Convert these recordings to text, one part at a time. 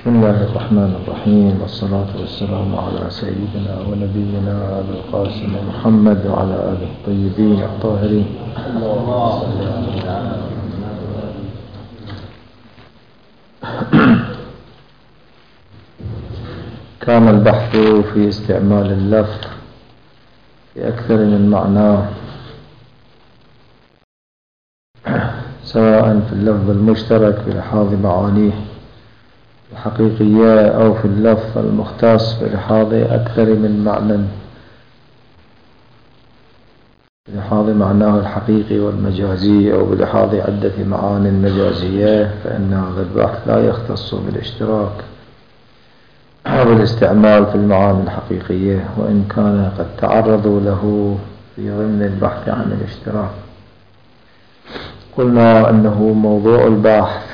بسم الله الرحمن الرحيم، والصلاة والسلام على سيدنا ونبينا أبي القاسم محمد وعلى آله الطيبين الطاهرين. كان البحث في استعمال اللفظ في أكثر من معنى، سواء في اللفظ المشترك بلحاظ معانيه الحقيقية أو في اللفظ المختص بلحاظ أكثر من معنى، بلحاظ معناه الحقيقي والمجازي أو بلحاظ عدة معان مجازية، فإن هذا البحث لا يختص بالاشتراك أو بالاستعمال في المعاني الحقيقية، وإن كان قد تعرضوا له في ضمن البحث عن الاشتراك. قلنا أنه موضوع البحث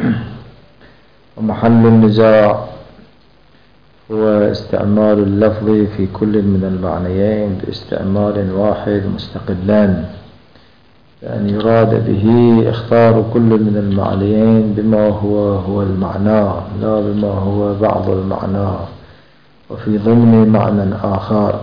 ومحل النزاع هو استعمال اللفظ في كل من المعنيين باستعمال واحد مستقلا، لأن يراد به اختار كل من المعنيين بما هو المعنى، لا بما هو بعض المعنى وفي ضمن معنى آخر.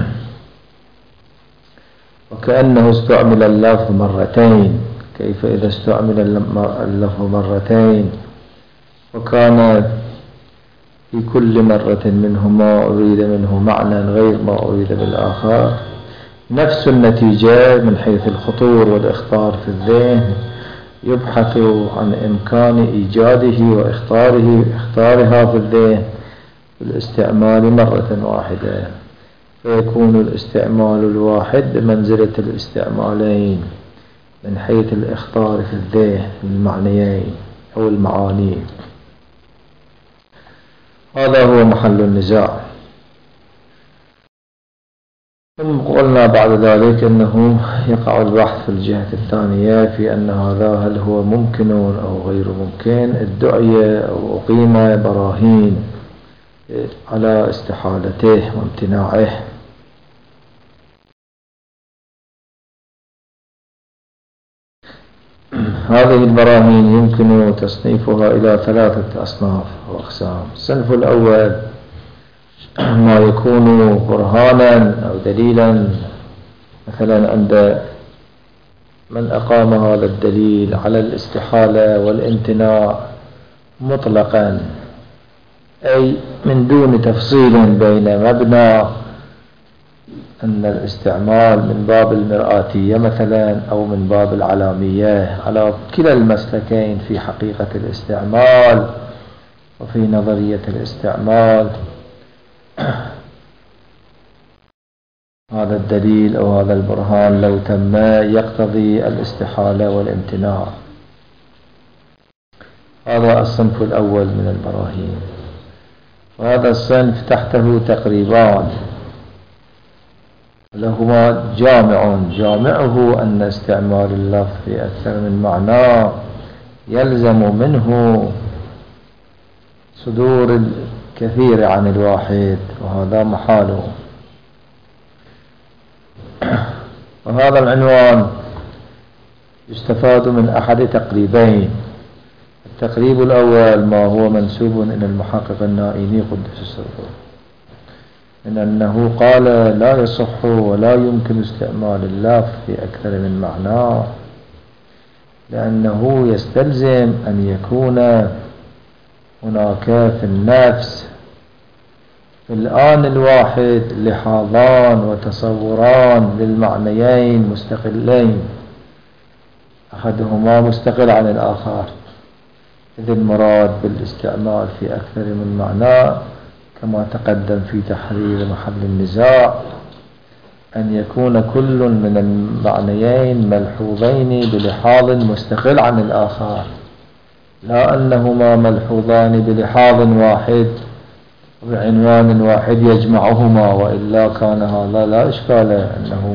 وكأنه استعمل اللفظ مرتين. كيف إذا استعمل اللفظ مرتين وكان في كل مرة منهما أريد منه معنى غير ما أريد بالآخر، نفس النتيجة من حيث الخطور والإخطار في الذهن، يبحث عن إمكان إيجاده واختارها في الذهن بالاستعمال مرة واحدة، فيكون الاستعمال الواحد بمنزلة الاستعمالين من حيث الإخطار في الذهن المعنيين أو المعاني. هذا هو محل النزاع. ثم قلنا بعد ذلك أنه يقع البحث في الجهة الثانية في أن هذا هل هو ممكن أو غير ممكن، ادعي أو أقيم براهين على استحالته وامتناعه. هذه البراهين يمكن تصنيفها إلى ثلاثة أصناف أو أقسام. الصنف الأول ما يكون برهانا أو دليلا، مثلا عند من أقام هذا الدليل على الاستحالة والامتناع مطلقا، أي من دون تفصيل بين مبنى أن الاستعمال من باب المرآتية مثلا أو من باب العلامية، على كلا المسلكين في حقيقة الاستعمال وفي نظرية الاستعمال. هذا الدليل أو هذا البرهان لو تم يقتضي الاستحالة والامتناع. هذا الصنف الأول من البراهين، وهذا الصنف تحته تقريبان لهما جامعه أن استعمال اللفظ في أكثر من معنى يلزم منه صدور الكثير عن الواحد، وهذا محاله. وهذا العنوان يستفاد من أحد تقريبين. التقريب الأول ما هو منسوب إلى المحقق النائيني قدس سره، من أنه قال لا يصح ولا يمكن استعمال اللفظ في أكثر من معنى، لأنه يستلزم أن يكون هناك في النفس في الآن الواحد لحاظان وتصوران للمعنيين مستقلين، أحدهما مستقل عن الآخر. إذ المراد بالاستعمال في أكثر من معنى كما تقدم في تحرير محل النزاع أن يكون كل من المعنيين ملحوظين بلحاظ مستقل عن الآخر، لا أنهما ملحوظان بلحاظ واحد وبعنوان واحد يجمعهما، وإلا كان هذا لا إشكال، أنه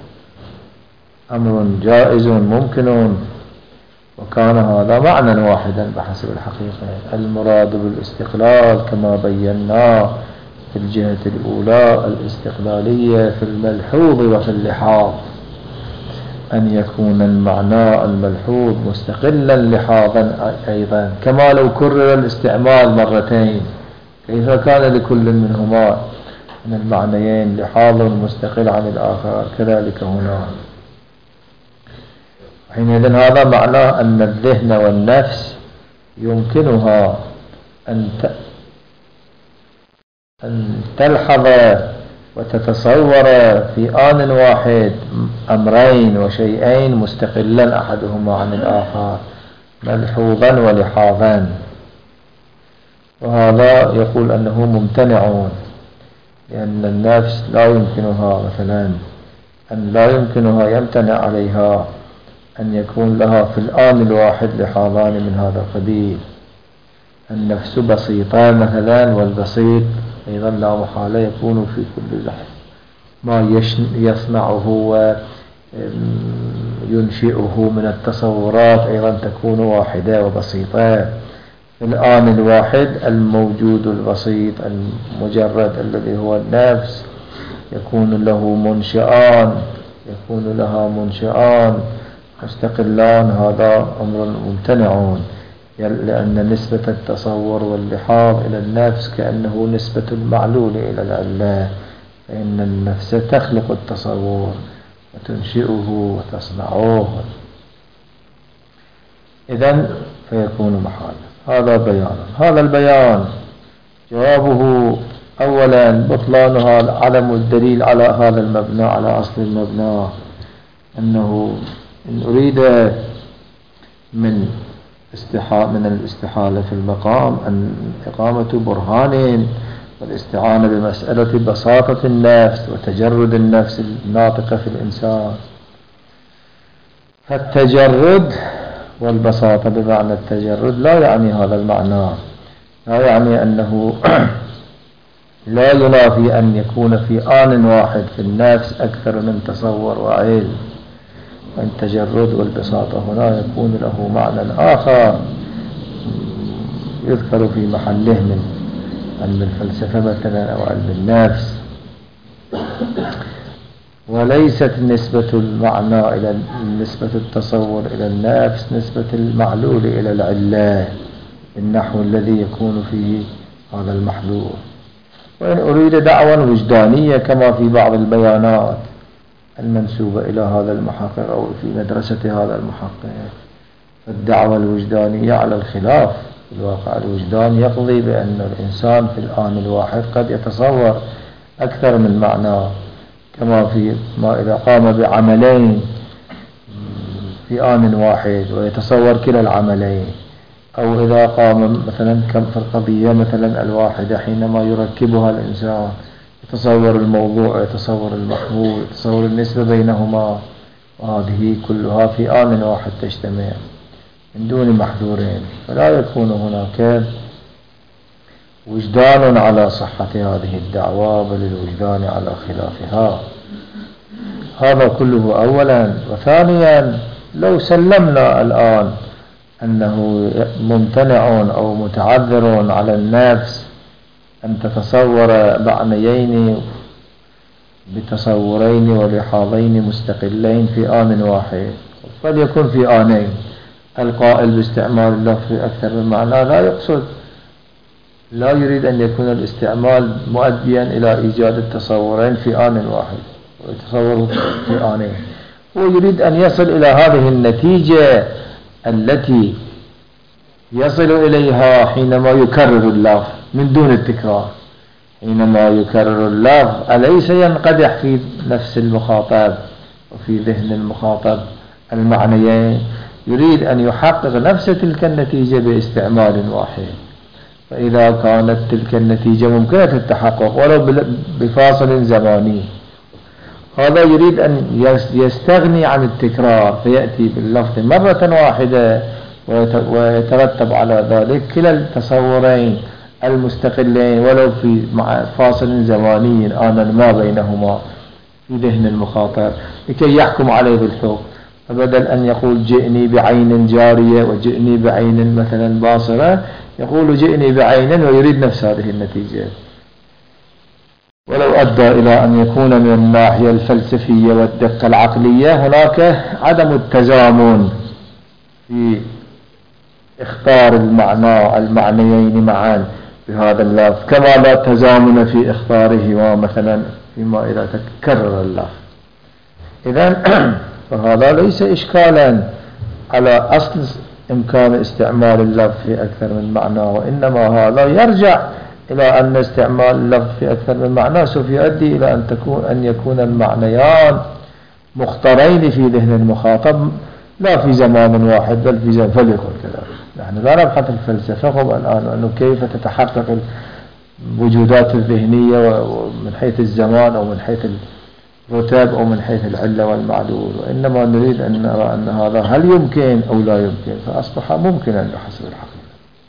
أمر جائز ممكن، وكان هذا معنى واحدا بحسب الحقيقة. المراد بالاستقلال كما بينا في الجهة الأولى الاستقلالية في الملحوظ وفي اللحاظ، أن يكون المعنى الملحوظ مستقلا لحاظا أيضا، كما لو كرر الاستعمال مرتين، كيف كان لكل منهما من المعنيين لحاظ مستقل عن الآخر، كذلك هنا. حينئذ هذا معناه أن الذهن والنفس يمكنها أن تلحظ وتتصور في آن واحد أمرين وشيئين مستقلا أحدهما عن الآخر ملحوظا ولحاظا، وهذا يقول أنه ممتنع، لأن النفس لا يمكنها مثلا يمتنع عليها أن يكون لها في الآن الواحد لحاظان من هذا القبيل. النفس بسيطة مثلا، والبسيط أيضا لا محالة يكون في كل لحظة ما يصنعه وينشئه من التصورات أيضا تكون واحدة وبسيطة. في الآن الواحد الموجود البسيط المجرد الذي هو النفس يكون لها منشآن مستقلان، هذا أمر ممتنع، لأن نسبة التصور واللحاظ إلى النفس كأنه نسبة المعلول إلى العلة، فإن النفس تخلق التصور وتنشئه وتصنعه، إذن فيكون محالا. هذا بيان. هذا البيان جوابه أولا بطلانها عدم الدليل على هذا المبنى، على أصل المبنى، أنه إن أريد من الاستحالة في المقام أن إقامة برهان والاستعانة بمسألة بساطة النفس وتجرد النفس الناطقة في الإنسان. فالتجرد والبساطة بمعنى التجرد لا يعني هذا المعنى، لا يعني أنه لا ينافي أن يكون في آن واحد في النفس أكثر من تصور وعلم. التجرد والبساطة هنا يكون له معنى آخر يذكر في محله من علم الفلسفة مثلا أو علم النفس، وليست نسبة المعنى إلى نسبة التصور إلى النفس نسبة المعلول إلى العلة النحو الذي يكون فيه هذا المحلول. وإن أريد دعوة وجدانية كما في بعض البيانات المنسوبة إلى هذا المحقق أو في مدرسة هذا المحقق، فالدعوة الوجدانية على الخلاف. في الواقع الوجدان يقضي بأن الإنسان في الآن الواحد قد يتصور أكثر من معنى، كما في ما إذا قام بعملين في آن واحد ويتصور كلا العملين، أو إذا قام مثلا كم في القضية مثلا الواحدة حينما يركبها الإنسان يتصور الموضوع، يتصور المحمول، يتصور النسبة بينهما، وهذه كلها في آن واحد تجتمع من دون محذورين، فلا يكون هناك وجدان على صحة هذه الدعوة بل الوجدان على خلافها. هذا كله أولا. وثانيا لو سلمنا الآن أنه ممتنع أو متعذر على النفس أن تتصور معنيين بتصورين ولحاظين مستقلين في آن واحد، قد يكون في آنين. القائل باستعمال اللفظ أكثر من معنى لا يريد أن يكون الاستعمال مؤديا إلى إيجاد التصورين في آن واحد ويتصور في آنين، هو يريد أن يصل إلى هذه النتيجة التي يصل إليها حينما يكرر اللفظ من دون التكرار. حينما يكرر اللفظ أليس ينقدح في نفس المخاطب وفي ذهن المخاطب المعنيين؟ يريد أن يحقق نفس تلك النتيجة باستعمال واحد. فإذا كانت تلك النتيجة ممكنة التحقق ولو بفاصل زماني، هذا يريد أن يستغني عن التكرار فيأتي باللفظ مرة واحدة ويترتب على ذلك كلا التصورين المستقلين ولو في فاصل زماني آنا ما بينهما في ذهن المخاطب لكي يحكم عليه بالحكم. فبدل أن يقول جئني بعين جارية وجئني بعين مثلا باصرة، يقول جئني بعين ويريد نفس هذه النتيجة. ولو أدى إلى أن يكون من الناحية الفلسفية والدقة العقلية هناك عدم التزامن في اختار المعنيين معا بهذا اللفظ، كما لا تزامن في اختارهما مثلا فيما إذا تكرر اللفظ. إذن فهذا ليس إشكالا على أصل إمكان استعمال اللفظ في أكثر من معنى، وإنما هذا يرجع إلى أن استعمال اللفظ في أكثر من معنى سوف يؤدي إلى أن يكون المعنيان مختارين في ذهن المخاطب لا في زمان واحد بل في زمان فليكن كذلك. نحن لا نبحث الفلسفة الآن أنه كيف تتحقق الوجودات الذهنية من حيث الزمان أو من حيث الرتاب أو من حيث العلة والمعلول، وإنما نريد أن نرى أن هذا هل يمكن أو لا يمكن، فأصبح ممكنا بحسب الحقيقة.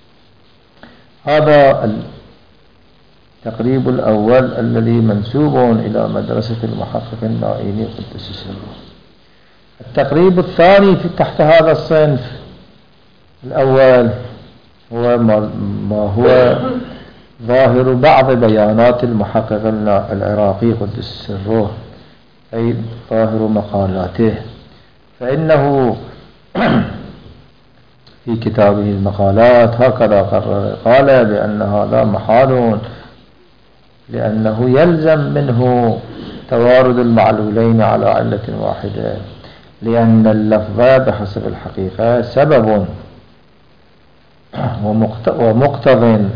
هذا التقريب الأول الذي منسوب إلى مدرسة المحقق النائيني قدس سره. التقريب الثاني تحت هذا الصنف الأول هو ما هو ظاهر بعض بيانات المحقق العراقي قدس سره، أي ظاهر مقالاته. فإنه في كتابه المقالات هكذا قرر، قال بأن هذا محال لأنه يلزم منه توارد المعلولين على علة واحدة، لأن اللفظ بحسب الحقيقة سبب ومقتض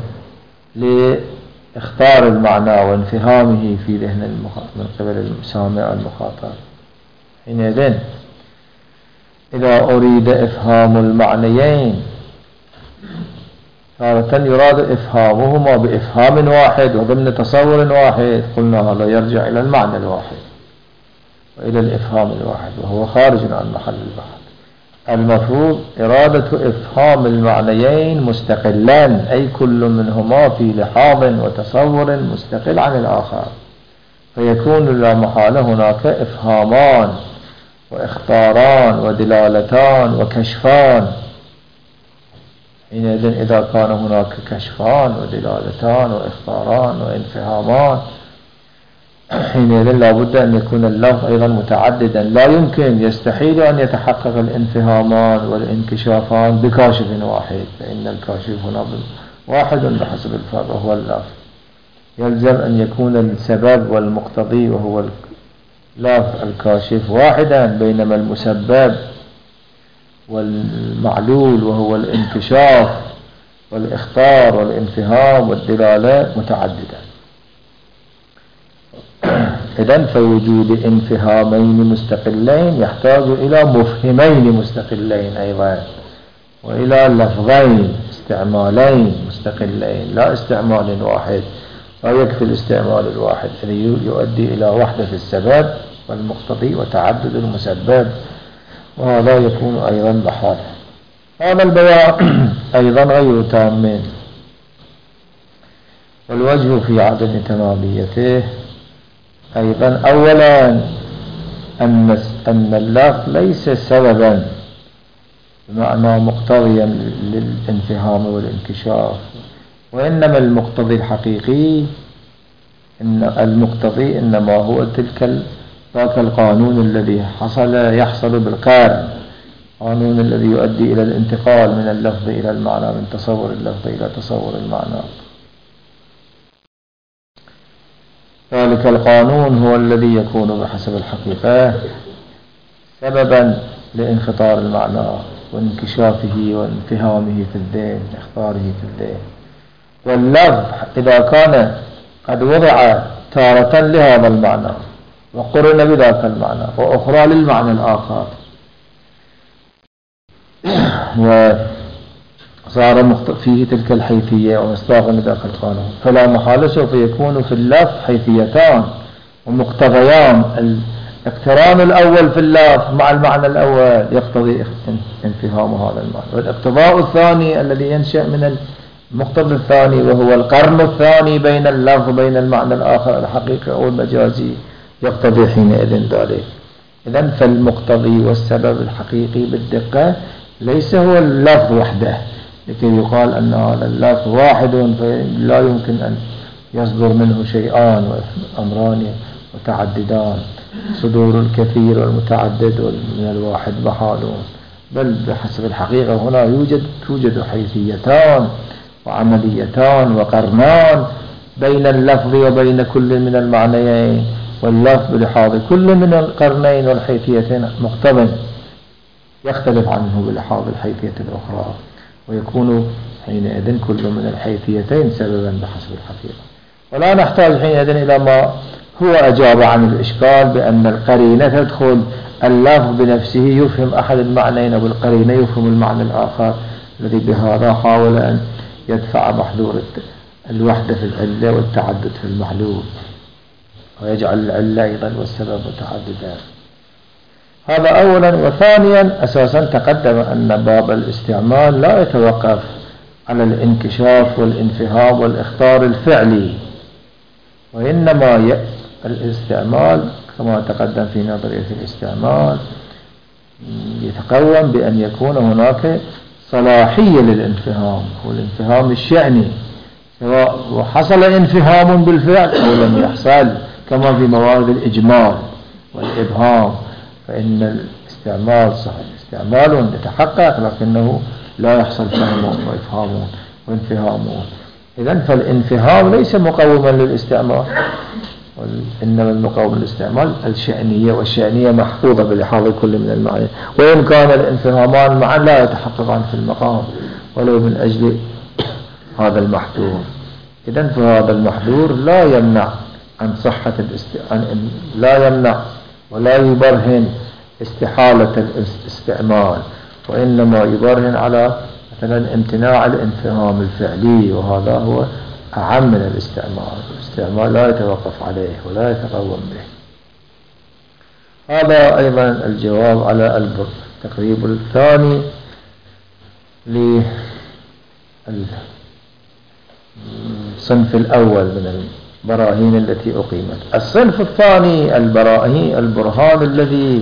لاختار المعنى وانفهامه في ذهن من قبل السامع المخاطب. حينئذ إذا أريد إفهام المعنيين تارة يراد إفهامهما بإفهام واحد وضمن تصور واحد، قلنا هذا يرجع إلى المعنى الواحد وإلى الإفهام الواحد وهو خارج عن محل البحث. المفروض إرادة إفهام المعنيين مستقلان، أي كل منهما في لحاظ وتصور مستقل عن الآخر، فيكون لا محالة هناك إفهامان واختاران ودلالتان وكشفان. حينئذ إذا كان هناك كشفان ودلالتان واختاران وانفهامان، حينئذ لا بد أن يكون اللفظ أيضا متعددا، لا يمكن يستحيل أن يتحقق الانفهامان والانكشافان بكاشف واحد، فإن الكاشف هنا واحد بحسب الفرق وهو اللفظ. يلزم أن يكون السبب والمقتضي وهو اللفظ الكاشف واحدا، بينما المسبب والمعلول وهو الانكشاف والإخطار والانفهام والدلالة متعددا. إذن فوجود انفهامين مستقلين يحتاج إلى مفهمين مستقلين أيضا، وإلى لفظين استعمالين مستقلين، لا استعمال واحد. لا يكفي الاستعمال الواحد الذي يؤدي إلى وحدة السبب والمقتضي وتعدد المسبب، وهذا يكون أيضا بحال. هذا البيان أيضا غير تام، والوجه في عدم تماميته أيضا أولا أن اللفظ ليس سببا بمعنى مقتضيا للانفهام والانكشاف، وإنما المقتضي الحقيقي المقتضي إنما هو ذاك القانون الذي يحصل بالقرن، قانون الذي يؤدي إلى الانتقال من اللفظ إلى المعنى، من تصور اللفظ إلى تصور المعنى. ذلك القانون هو الذي يكون بحسب الحقيقة سببا لانخطار المعنى وانكشافه وانفهامه في الذهن، اخطاره في الذهن. واللفظ إذا كان قد وضع تارة لهذا المعنى وقرن بذاك المعنى وأخرى للمعنى الآخر وصار فيه تلك الحيثية ومصداقا لذاك القانون، فلا محالة سوف يكون في اللفظ حيثيتان ومقتضيان. الاقتران الأول في اللفظ مع المعنى الأول يقتضي انفهام هذا المعنى، والاقتضاء الثاني الذي ينشأ من المقتضى الثاني وهو القرن الثاني بين اللفظ بين المعنى الآخر الحقيقي أو المجازي يقتضي حينئذ ذلك. إذن فالمقتضي والسبب الحقيقي بالدقة ليس هو اللفظ وحده، لكي يقال أن هذا اللفظ واحد فلا يمكن أن يصدر منه شيئان وأمران متعددان، صدور الكثير والمتعدد من الواحد محال، بل بحسب الحقيقة هنا توجد حيثيتان وعمليتان وقرنان بين اللفظ وبين كل من المعنيين، واللفظ بلحاظ كل من القرنين والحيثيتين مقتضٍ يختلف عنه بلحاظ الحيثية الأخرى، ويكون حينئذ كل من الحيثيتين سببا بحسب الحقيقة. ولا نحتاج حينئذ إلى ما هو أجاب عن الإشكال بأن القرينة تدخل اللفظ بنفسه يفهم أحد المعنيين وبالقرينة يفهم المعنى الآخر، الذي بهذا حاول أن يدفع محذور الوحدة في العلة والتعدد في المحلول، ويجعل العلة أيضا والسبب متعددا. هذا أولا. وثانيا أساسا تقدم أن باب الاستعمال لا يتوقف على الانكشاف والانفهام والإخطار الفعلي، وإنما الاستعمال كما تقدم في نظرية الاستعمال يتقوم بأن يكون هناك صلاحية للانفهام، والانفهام الشأني، سواء حصل انفهام بالفعل أو لم يحصل، كما في موارد الإجمال والإبهام، فإن الاستعمال صحيح استعمال يتحقق لكنه لا يحصل فهم وإفهام وانفهام. إذن فالانفهام ليس مقوما للاستعمال، إنما المقوم للاستعمال الشأنية، والشأنية محفوظة بلحاظ كل من المعاني، وإن كان الانفهامان معا لا يتحققان في المقام ولو من أجل هذا المحذور. إذن فهذا المحذور لا يمنع عن صحة لا يمنع ولا يبرهن استحالة الاستعمال، وإنما يبرهن على مثلا امتناع الانفهام الفعلي، وهذا هو أعم من الاستعمال لا يتوقف عليه ولا يتقوم به. هذا أيضا الجواب على التقريب الثاني للصنف الأول من البراهين التي أقيمت. الصنف الثاني البرهان الذي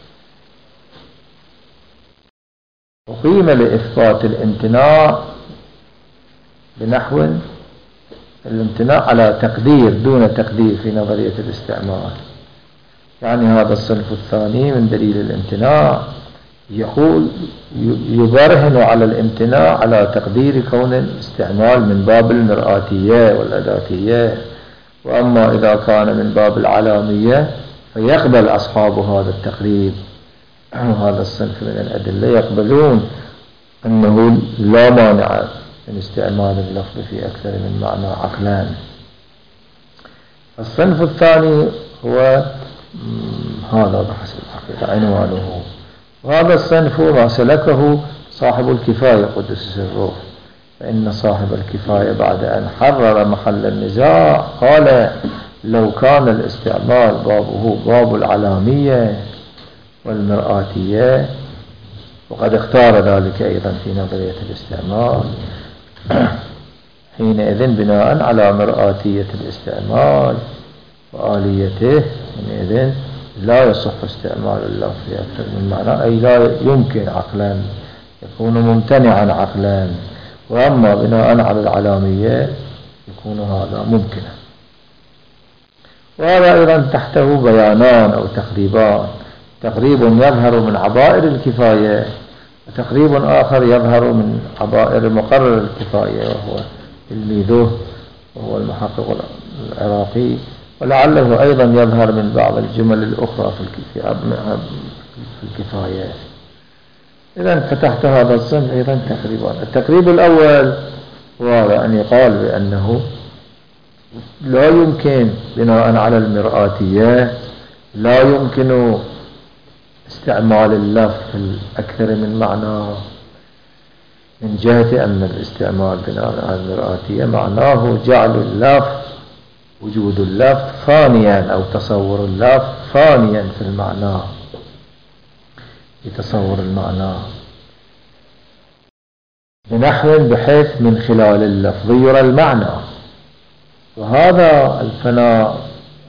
أقيم لإثبات الامتناع بنحو الامتناع على تقدير دون تقدير في نظرية الاستعمال. يعني هذا الصنف الثاني من دليل الامتناع يقول يبرهن على الامتناع على تقدير كون الاستعمال من باب المرآتية والأداتية، وأما إذا كان من باب العلامية فيقبل أصحاب هذا التقريب وهذا الصنف من الأدلة يقبلون أنه لا مانع من استعمال اللفظ في أكثر من معنى عقلان. الصنف الثاني هو هذا بحسب الحقيقة عنوانه، وهذا الصنف ما سلكه صاحب الكفاية قدس سره، فإن صاحب الكفاية بعد أن حرر محل النزاع قال لو كان الاستعمال بابه باب العلامية والمرآتية، وقد اختار ذلك أيضا في نظرية الاستعمال، حينئذ بناء على مرآتية الاستعمال وآليته حينئذ لا يصح استعمال اللفظ في أكثر من معنى، أي لا يمكن عقلا، يكون ممتنعا عقلا، وأما بناء على العلامية يكون هذا ممكنا. وهذا أيضا تحته بيانان أو تقريبان، تقريب يظهر من عبائر الكفاية، وتقريب آخر يظهر من عبائر مقرر الكفاية وهو تلميذه وهو المحقق العراقي، ولعله أيضا يظهر من بعض الجمل الأخرى في الكفاية. إذن فتحت هذا الصنف أيضا تقريبا. التقريب الأول هو أن يقال بأنه لا يمكن بناء على المرآتية لا يمكن استعمال اللفظ في أكثر من معنى، من جهة أن الاستعمال بناء على المرآتية معناه جعل اللفظ وجود اللفظ ثانيا أو تصور اللفظ ثانيا في المعنى، يتصور المعنى بنحو بحيث من خلال اللفظ يرى المعنى. وهذا الفناء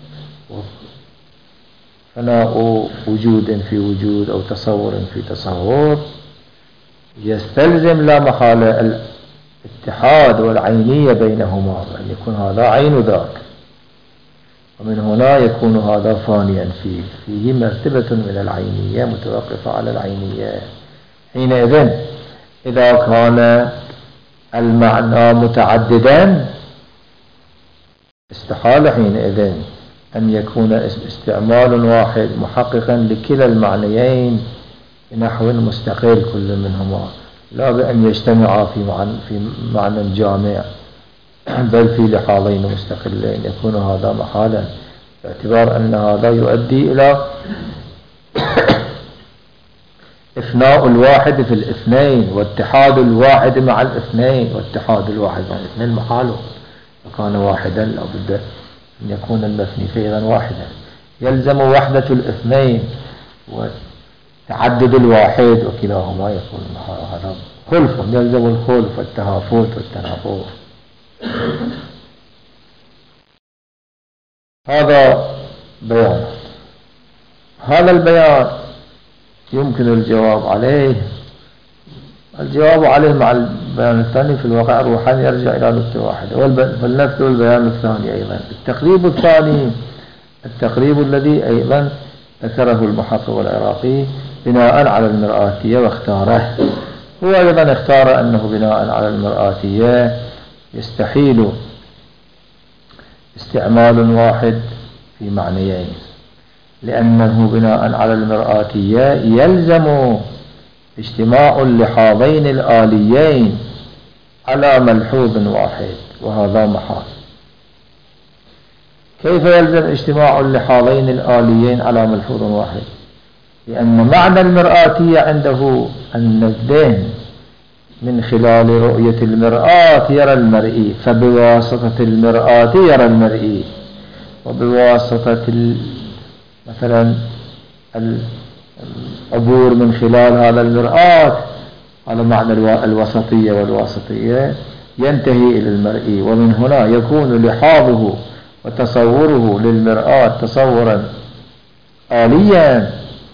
وجود في وجود أو تصور في تصور يستلزم لا محالة اتحاد والعينية بينهما، أن يكون هذا عين ذاك، ومن هنا يكون هذا فانيا فيه مرتبة من العينية متوقفة على العينية. حينئذ إذا كان المعنى متعددا استحال حينئذ أن يكون استعمال واحد محققا لكلا المعنيين بنحو مستقل كل منهما، لا بأن يجتمعا في معنى جامع، بل في لحاظين مستقلين، يكون هذا محالا، باعتبار أن هذا يؤدي إلى إفناء الواحد في الاثنين، واتحاد الواحد مع الاثنين، واتحاد الواحد مع الاثنين محاله، فكان واحدا لا بد أن يكون المثني فعلا واحدا، يلزم وحدة الاثنين وتعدد الواحد، وكلاهما يكون هذا خلف، يلزم الخلف والتهافت والتنافر. هذا بيان. هذا البيان يمكن الجواب عليه. الجواب عليه مع البيان الثاني في الواقع الروحاني يرجع إلى نقطة واحدة، فلنذكر البيان الثاني أيضا. التقريب الثاني التقريب الذي أيضا ذكره المحقق العراقي بناء على المرآتية واختاره، هو أيضا اختار أنه بناء على المرآتية يستحيل استعمال واحد في معنيين، لأنه بناء على المرآتية يلزم اجتماع اللحاظين الآليين على ملحوظ واحد، وهذا محال. كيف يلزم اجتماع اللحاظين الآليين على ملحوظ واحد؟ لأن معنى المرآتية عنده أن الذهن من خلال رؤية المرآة يرى المرئي، فبواسطة المرآة يرى المرئي، وبواسطة مثلا العبور من خلال هذا المرآة على معنى الوسطية والواسطية ينتهي إلى المرئي، ومن هنا يكون لحاظه وتصوره للمرآة تصورا آليا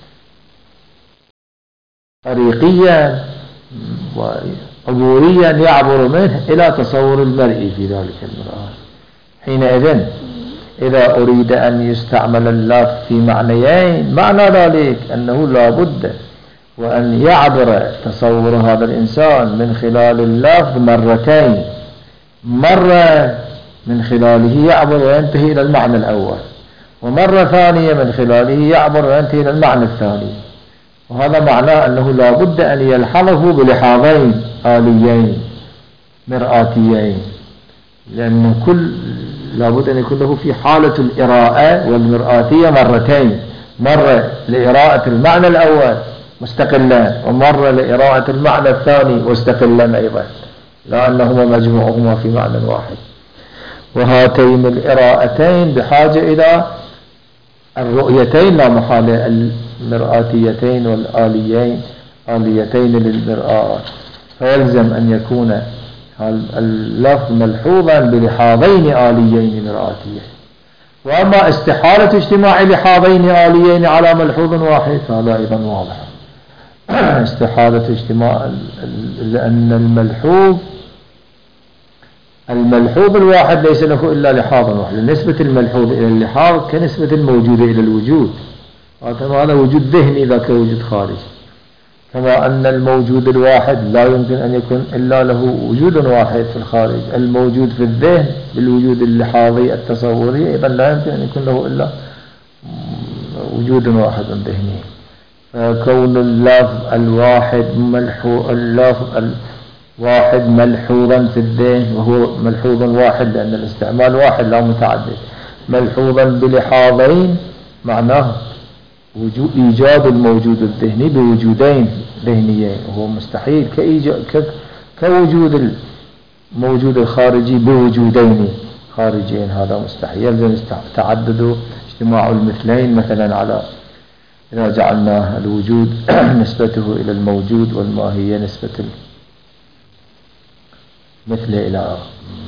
طريقيا وعبوريا يعبر منه إلى تصور المرئي في ذلك المرآة. حينئذ إذا أريد أن يستعمل اللفظ في معنيين، معنى ذلك أنه لا بد وأن يعبر تصور هذا الإنسان من خلال اللفظ مرتين، مرة من خلاله يعبر وينتهي إلى المعنى الأول، ومرة ثانية من خلاله يعبر وينتهي إلى المعنى الثاني. وهذا معناه أنه لا بد أن يلحظه بلحاظين آليين مرآتيين، لأن لا بد أن يكون له في حالة الإراءة والمرآتية مرتين، مرة لإراءة المعنى الأول مستقلا، ومرة لإراءة المعنى الثاني مستقلا أيضا، لأنهما مجموعهما في معنى واحد. وهاتين الإراءتين بحاجة إلى الرؤيتين لا محالة، المرآتيتين والآليتين للمرآة، فيلزم أن يكون اللفظ ملحوظا بلحاظين آليين مرآتيين. وأما استحالة اجتماع لحاظين آليين على ملحوظ واحد فهذا أيضا واضح. استحالة اجتماع، لأن الملحوظ الواحد ليس له إلا لحاظ واحد، نسبة الملحوظ إلى اللحاظ كنسبة الموجود إلى الوجود، هذا وجود ذهني ذاك وجود خارجي، كما أن الموجود الواحد لا يمكن أن يكون إلا له وجود واحد في الخارج. الموجود في الذهن بالوجود اللحاظي التصوري أيضا لا يمكن أن يكون له إلا وجود واحد ذهني. فكون اللفظ الواحد ملحوظا في الذهن، وهو ملحوظ واحد لأن الاستعمال واحد لا متعدد، ملحوظا بلحاظين معناه إيجاد الموجود الذهني بوجودين ذهنيين، وهو مستحيل كوجود الموجود الخارجي بوجودين خارجين، هذا مستحيل. يلزم تعدد اجتماع المثلين، مثلا على إذا جعلنا الوجود نسبته إلى الموجود والماهية نسبة مثل إلى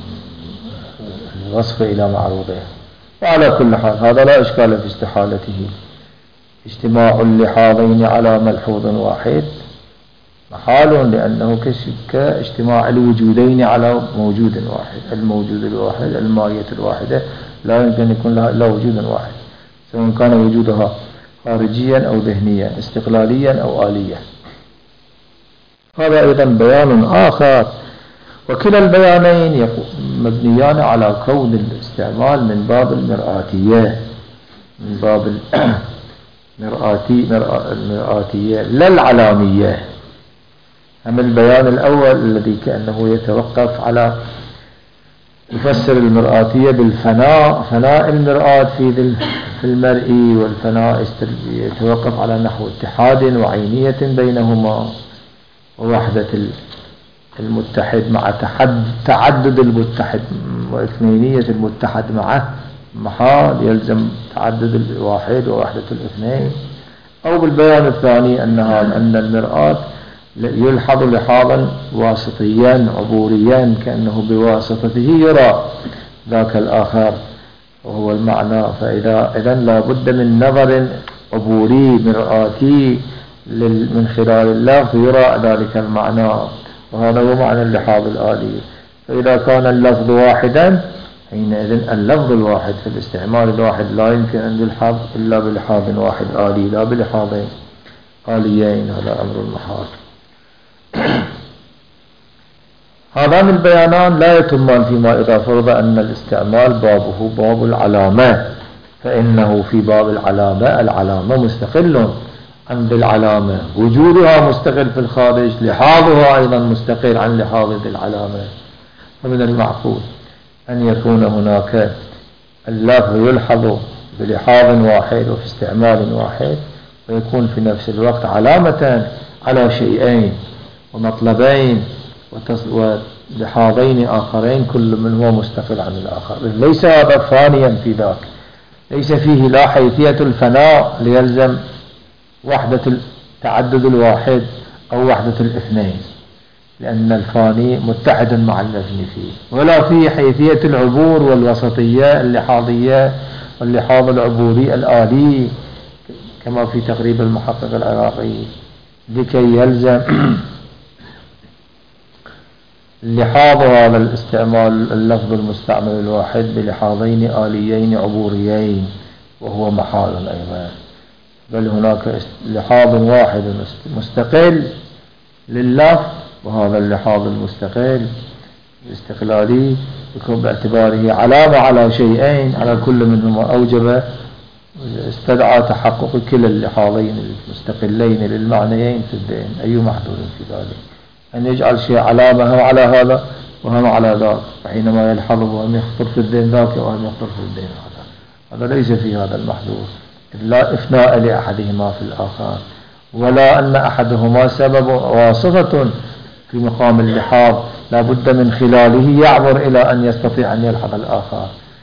الوصف إلى معروضه. وعلى كل حال هذا لا إشكال في استحالته. اجتماع اللحاظين على ملحوظ واحد محال، لأنه كاجتماع الوجودين على موجود واحد. الموجود الواحد، الماهية الواحدة، لا يمكن أن يكون لها إلا وجود واحد، سواء كان وجودها خارجيا أو ذهنيا، استقلاليا أو آليا. هذا أيضا بيان آخر. وكلا البيانين مبنيان على كون الاستعمال من باب المرآتية، من باب المرآتية لا العلامية. أما البيان الأول الذي كأنه يتوقف على يفسر المرآتية بالفناء، فناء المرآة في المرئي، والفناء يتوقف على نحو اتحاد وعينية بينهما، ووحدة المتحد مع تعدد المتحد، واثنينية المتحد معه محال، يلزم تعدد الواحد ووحدة الاثنين. أو بالبيان الثاني أن المرآة يلحظ لحاظا واسطيا عبوريا، كأنه بواسطته يرى ذاك الآخر، وهو المعنى. فإذا لا بد من نظر عبوري مرآتي من خلال اللفظ يرى ذلك المعنى، وهذا هو معنى اللحاظ الآلي. فإذا كان اللفظ واحدا حينئذ اللفظ الواحد في الاستعمال الواحد لا يمكن أن يلحظ إلا بلحاظ واحد آلي، لا بلحاظين آليين. هذا أمر المحال. هذان البيانان لا يتمان فيما إذا فرض أن الاستعمال بابه باب العلامة، فإنه في باب العلامة مستقل عن العلامة، وجودها مستقل في الخارج، لحاظها أيضا مستقل عن لحاظ العلامة. فمن المعقول أن يكون هناك اللفظ يلحظ بلحاظ واحد وفي استعمال واحد، ويكون في نفس الوقت علامة على شيئين ومطلبين ولحاظين آخرين، كل منهما مستقل عن الآخر. ليس هذا فانيا في ذاك، ليس فيه لا حيثية الفناء ليلزم وحدة التعدد الواحد أو وحدة الاثنين، لأن الفاني متحد مع المبني فيه، ولا فيه حيثية العبور والوسطية اللحاظية واللحاظ العبوري الآلي كما في تقريب المحقق العراقي، لكي يلزم لحاظ هذا الاستعمال اللفظ المستعمل الواحد بلحاظين آليين عبوريين، وهو محال أيضا. بل هناك لحاظ واحد مستقل لللفظ، وهذا اللحاظ المستقل الاستقلالي يكون باعتباره علامة على شيئين، على كل منهما أوجب استدعى تحقق كلا اللحاظين المستقلين للمعنيين في الذهن. أي محظور في ذلك أن يجعل شيء علامة هم على هذا وهم على ذاك، حينما يلحظه وهم يخطر في الذهن ذاك وهم يخطر في الذهن هذا ليس في هذا المحظور، لا إفناء لأحدهما في الآخر، ولا أن أحدهما سبب واسطة في مقام اللحاظ لا بد من خلاله يعبر إلى أن يستطيع أن يلحظ الآخر.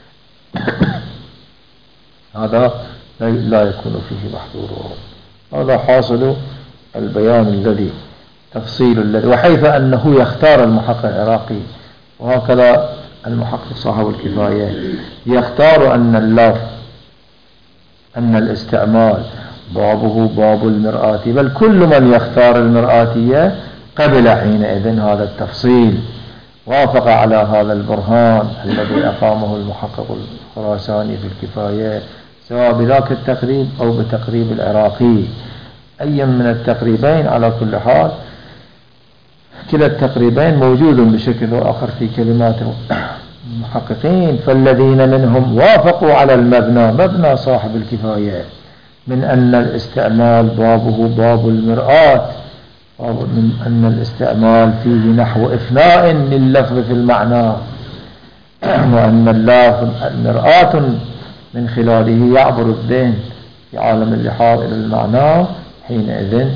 هذا لا يكون فيه محظور. هذا حاصل البيان الذي تفصيل الذي، وحيث أنه يختار المحقق العراقي، وهكذا المحقق صاحب الكفاية يختار أن اللفظ أن الاستعمال بابه باب المرآة، بل كل من يختار المرآتية قبل حينئذ هذا التفصيل، وافق على هذا البرهان الذي أقامه المحقق الخراساني في الكفاية، سواء بذاك التقريب أو بتقريب العراقي، أي من التقريبين. على كل حال كلا التقريبين موجود بشكل آخر في كلمات المحققين. فالذين منهم وافقوا على المبنى، مبنى صاحب الكفاية، من أن الاستعمال بابه باب المرآة، من أن الاستعمال فيه نحو إفناء لللفظ في المعنى، وأن اللفظ مرآة من خلاله يعبر الذهن في عالم اللحاظ إلى المعنى، حينئذ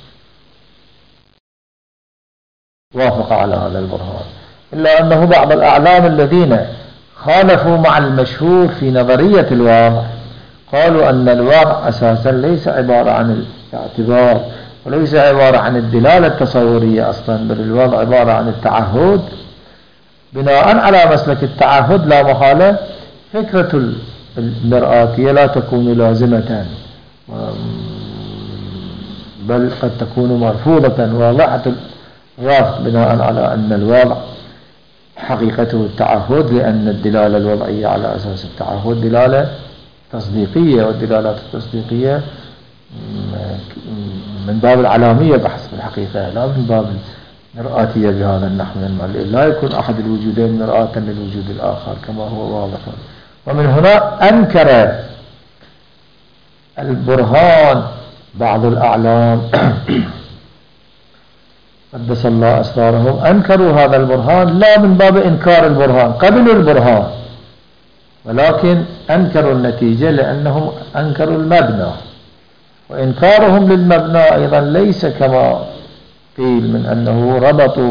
وافق على هذا البرهان. إلا أنه بعض الأعلام الذين خالفوا مع المشهور في نظرية الواقع قالوا أن الواقع أساسا ليس عبارة عن الاعتبار، وليس عبارة عن الدلالة التصورية أصلا، بل الواقع عبارة عن التعهد. بناء على مسلك التعهد لا محالة فكرة المرآتية لا تكون لازمة بل قد تكون مرفوضة واضحة الرفض بناء على أن الوضع حقيقته التعهد، لأن الدلالة الوضعية على أساس التعهد دلالة تصديقية، والدلالات التصديقية من باب العلامية بحسب الحقيقة، لا من باب المرآتية بهذا النحو، لا يكون أحد الوجودين مرآة للوجود الآخر كما هو واضح. ومن هنا أنكر البرهان بعض الأعلام قدس الله أسرارهم، أنكروا هذا البرهان لا من باب إنكار البرهان، قبلوا البرهان ولكن أنكروا النتيجة لأنهم أنكروا المبنى، وإنكارهم للمبنى أيضا ليس كما قيل من أنه ربطوا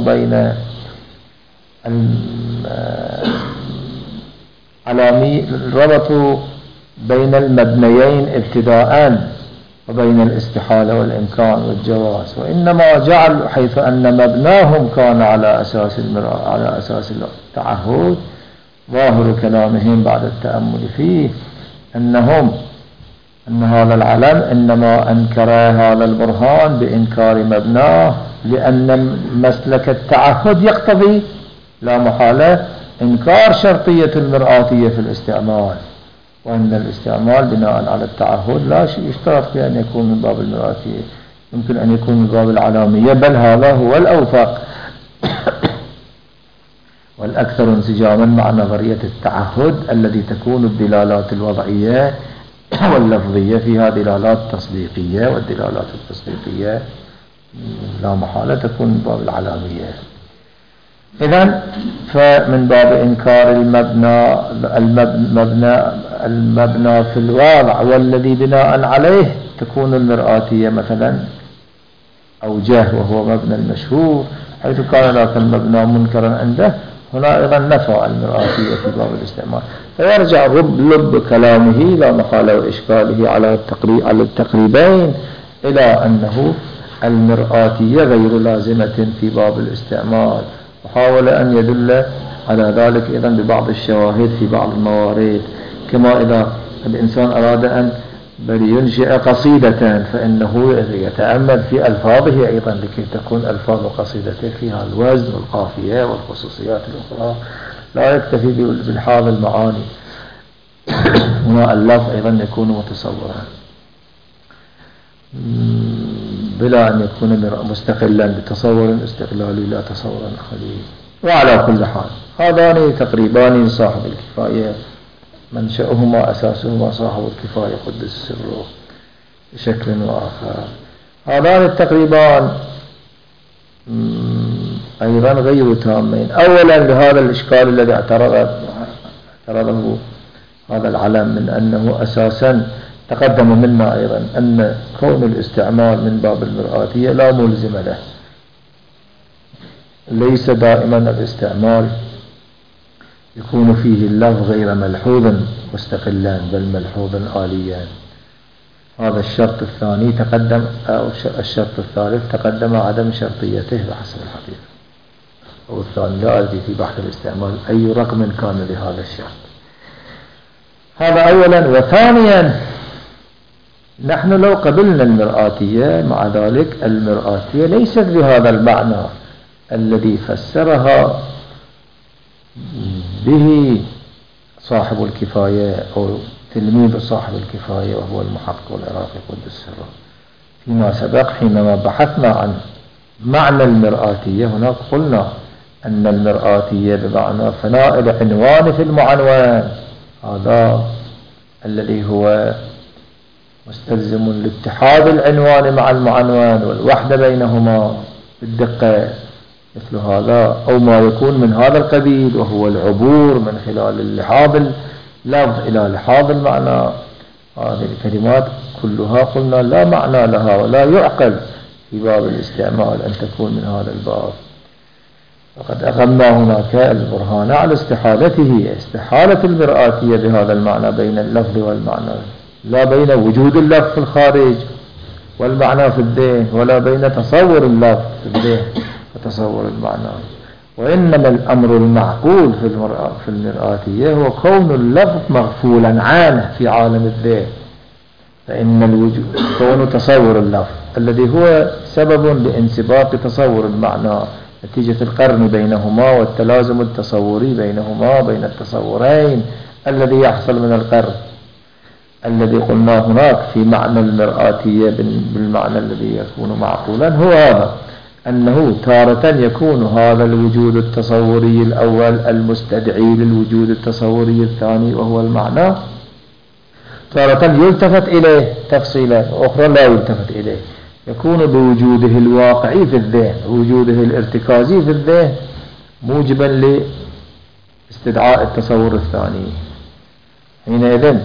بين المبنيين ابتداءً وبين الاستحالة والإمكان والجواز، وإنما جعل حيث أن مبناهم كان على أساس التعهد. ظاهر كلامهم بعد التأمل فيه أن هذا العلم إنما أنكر هذا البرهان بإنكار مبناه، لأن مسلك التعهد يقتضي لا محالة إنكار شرطية المرآتية في الاستعمال، وأن الاستعمال بناء على التعهد لا يشترط في أن يكون من باب المرآتية، يمكن أن يكون من باب العلامية، بل هذا هو الأوفق والأكثر انسجاما مع نظرية التعهد الذي تكون الدلالات الوضعية واللفظية فيها دلالات تصديقية، والدلالات التصديقية لا محالة تكون من باب العلامية. إذن فمن باب إنكار المبنى في الواضع والذي بناء عليه تكون المرآتية مثلا أوجه، وهو مبنى المشهور، حيث كان ذاك المبنى منكرا عنده، هنا أيضا نفى المرآتية في باب الاستعمال. فيرجع لب كلامه لا محالة وإشكاله على التقريبين إلى أنه المرآتية غير لازمة في باب الاستعمال، وحاول أن يدل على ذلك إذن ببعض الشواهد في بعض الموارد، كما إذا الإنسان أراد أن ينشئ قصيدة فإنه يتأمل في ألفاظه أيضا لكي تكون ألفاظ قصيدته فيها الوزن والقافية والخصوصيات الأخرى، لا يكتفي بالحاظ المعاني. هنا اللفظ أيضا يكون متصورا بلا أن يكون مستقلا بتصور استقلالي لا تصورا خليل. وعلى كل حال هذان تقريبان صاحب الكفاية منشأهما أساسهما صاحب الكفاية قدس سره بشكل وآخر. هذان التقريبان أيضا غير تامين. أولا لهذا الإشكال الذي اعترضه هذا العلم من أنه أساسا تقدم منا أيضا أن كون الاستعمال من باب المرآتية لا ملزم له، ليس دائما الاستعمال يكون فيه اللفظ غير ملحوظ مستقلا بل ملحوظ آليا. هذا الشرط الثاني تقدم، أو الشرط الثالث تقدم عدم شرطيته بحسب الحقيقة، أو الثاني لا أدري في بحث الاستعمال أي رقم كان لهذا الشرط. هذا أولا. وثانيا نحن لو قبلنا المرآتية مع ذلك المرآتية ليست بهذا المعنى الذي فسرها به صاحب الكفاية أو تلميذ صاحب الكفاية وهو المحقق العراقي قدس سره فيما سبق. حينما بحثنا عن معنى المرآتية هناك قلنا أن المرآتية بمعنى فناء العنوان في المعنوان، هذا الذي هو مستلزم لاتحاد العنوان مع المعنوان والوحدة بينهما بالدقة، مثل هذا أو ما يكون من هذا القبيل، وهو العبور من خلال اللحاظ اللفظ إلى لحاظ المعنى. هذه الكلمات كلها قلنا لا معنى لها ولا يعقل في باب الاستعمال أن تكون من هذا الباب. وقد أقمنا هناك البرهان على استحالة المرآتية بهذا المعنى بين اللفظ والمعنى، لا بين وجود اللفظ في الخارج والمعنى في الذهن، ولا بين تصور اللفظ في الذهن وتصور المعنى، وإنما الأمر المعقول في المرآتية هو كون اللفظ مغفولا عنه في عالم الذهن، فإن الوجود كون تصور اللفظ الذي هو سبب لانسباق تصور المعنى نتيجة القرن بينهما والتلازم التصوري بينهما بين التصورين الذي يحصل من القرن الذي قلنا هناك في معنى المرآتية بالمعنى الذي يكون معقولا هو هذا، أنه تارة يكون هذا الوجود التصوري الأول المستدعي للوجود التصوري الثاني وهو المعنى، تارة يلتفت إليه تفصيلا وأخرى لا يلتفت إليه، يكون بوجوده الواقعي في الذهن وجوده الارتكازي في الذهن موجبا لاستدعاء التصور الثاني. حينئذ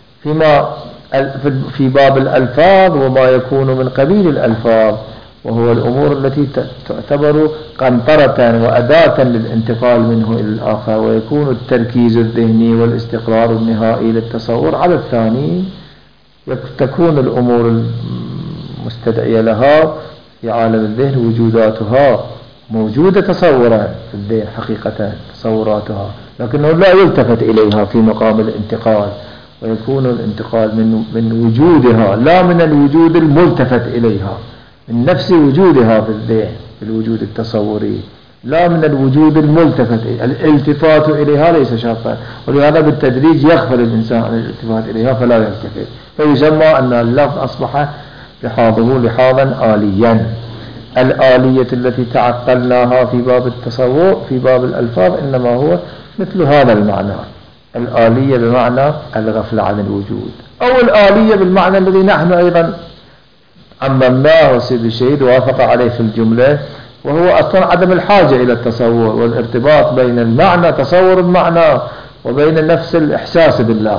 في باب الألفاظ وما يكون من قبيل الألفاظ وهو الأمور التي تعتبر قنطرة وأداة للانتقال منه إلى الآخر، ويكون التركيز الذهني والاستقرار النهائي للتصور على الثاني، تكون الأمور المستدعية لها في عالم الذهن وجوداتها موجودة تصورا في الذهن حقيقة تصوراتها، لكنه لا يلتفت إليها في مقام الانتقال، ويكون الانتقال من وجودها لا من الوجود الملتفت إليها، من نفس وجودها في الذهن في الوجود التصوري لا من الوجود الملتفت. الالتفات إليها ليس شرطا، ولهذا بالتدريج يغفل الإنسان عن الالتفات إليها فلا يلتفت، فيسمى أن اللفظ أصبح لحاظه لحاظا آليا. الآلية التي تعقلناها في باب التصور في باب الألفاظ إنما هو مثل هذا المعنى، الآلية بمعنى الغفلة عن الوجود، أو الآلية بالمعنى الذي نحن أيضا عممناه وسيد الشهيد وافق عليه في الجملة، وهو أصلا عدم الحاجة إلى التصور والارتباط بين المعنى تصور المعنى وبين نفس الإحساس باللفظ،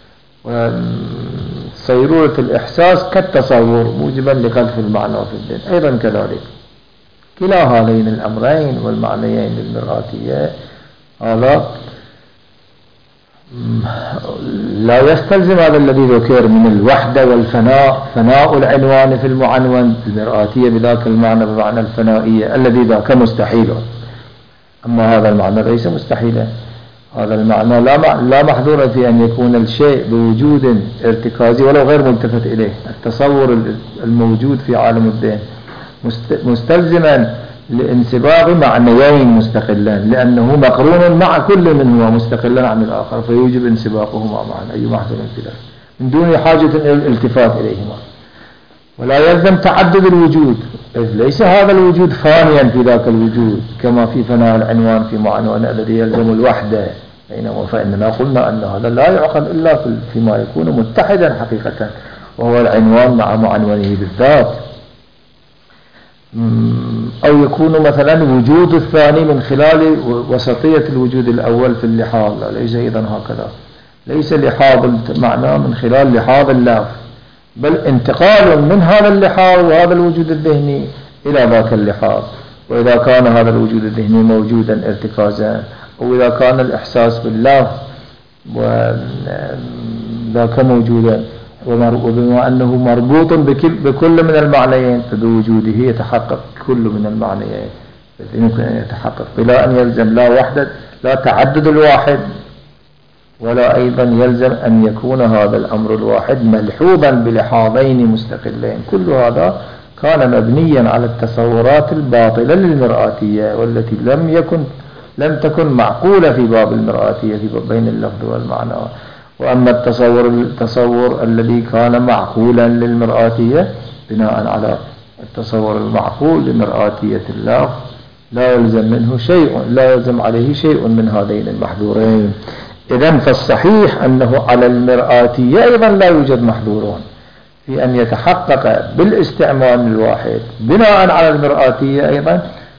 وصيرورة الإحساس كالتصور موجبا لخلف المعنى في الذهن أيضا كذلك. كلا هذين الأمرين والمعنيين للمرآتية هذا لا يستلزم هذا الذي ذكر من الوحدة والفناء، فناء العنوان في المعنون المرآتية بذاك المعنى بمعنى الفنائية الذي ذاك مستحيل، أما هذا المعنى ليس مستحيلا، هذا المعنى لا محظور في أن يكون الشيء بوجود ارتكازي ولو غير ملتفت إليه، التصور الموجود في عالم الذهن مستلزما لانسباق معنيين مستقلان لأنه مقرون مع كل منهما مستقلا عن الآخر، فيوجب انسباقهما معا أي محظور في ذلك من دون حاجة إلى الالتفات إليهما. ولا يلزم تعدد الوجود، إذ ليس هذا الوجود فانيا في ذاك الوجود كما في فناء العنوان في معنون الذي يلزم الوحدة، بينما فإننا قلنا أن هذا لا يعقل إلا فيما يكون متحدا حقيقة وهو العنوان مع معنونه بالذات، أو يكون مثلا وجود الثاني من خلال وسطية الوجود الأول في اللحاظ، ليس أيضا هكذا، ليس لحاظ المعنى من خلال لحاظ اللفظ، بل انتقال من هذا اللحاظ وهذا الوجود الذهني إلى ذاك اللحاظ. وإذا كان هذا الوجود الذهني موجودا ارتكازا، أو إذا كان الإحساس باللفظ وذاك موجودا وبما أنه مربوط بكل من المعنيين فبوجوده يتحقق كل من المعنيين، يمكن أن يتحقق بلا أن يلزم لا وحدة لا تعدد الواحد، ولا أيضا يلزم أن يكون هذا الأمر الواحد ملحوظا بلحاظين مستقلين. كل هذا كان مبنيا على التصورات الباطلة للمرآتية والتي لم تكن معقولة في باب المرآتية بين اللفظ والمعنى. وأما التصور الذي كان معقولا للمرآتية بناء على التصور المعقول لمرآتية اللفظ لا يلزم عليه شيء من هذين المحظورين. إذن فالصحيح أنه على المرآتية أيضا لا يوجد محظورون في أن يتحقق بالاستعمال الواحد بناء على المرآتية أيضا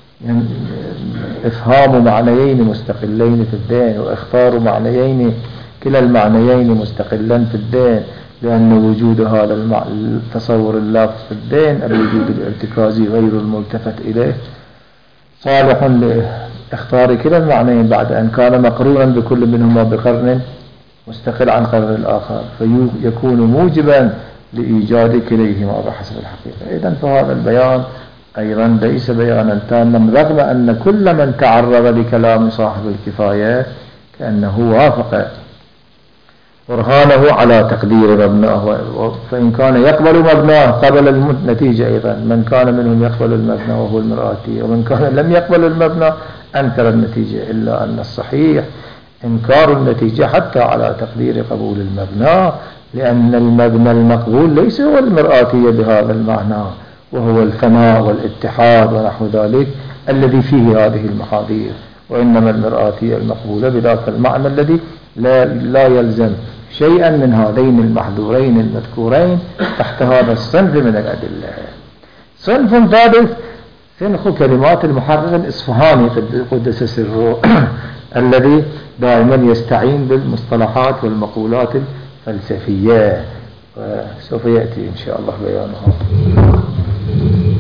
إفهام معنيين مستقلين في الذهن واختار معنيين كلا المعنيين مستقلا في الذهن، لأن وجود هذا التصور اللافظ في الذهن الوجود الارتكازي غير الملتفت إليه صالح لاختار كلا المعنيين بعد أن كان مقرونا بكل منهما بقرن مستقل عن قرن الآخر، فيكون موجبا لإيجاد كليهما بحسب الحقيقة. إذن فهذا البيان أيضا ليس بيانا تاما، رغم أن كل من تعرض لكلام صاحب الكفاية كأنه وافق برهانه على تقدير مبناه، فإن كان يقبل مبناه قبل النتيجة أيضا، من كان منهم يقبل المبنى وهو المرآتي، ومن كان لم يقبل المبنى أنكر النتيجة، إلا أن الصحيح إنكار النتيجة حتى على تقدير قبول المبنى، لأن المبنى المقبول ليس هو المرآتي بهذا المعنى، وهو الفناء والاتحاد ونحو ذلك الذي فيه هذه المحاذير، وإنما المرآتي المقبولة بذاك المعنى الذي لا يلزم شيئا من هذين المحذورين المذكورين تحت هذا الصنف من الأدلة. صنف ثالث سنخ كلمات المحرر الإصفهاني قدس سره الذي دائما يستعين بالمصطلحات والمقولات الفلسفية، وسوف يأتي إن شاء الله بيانها.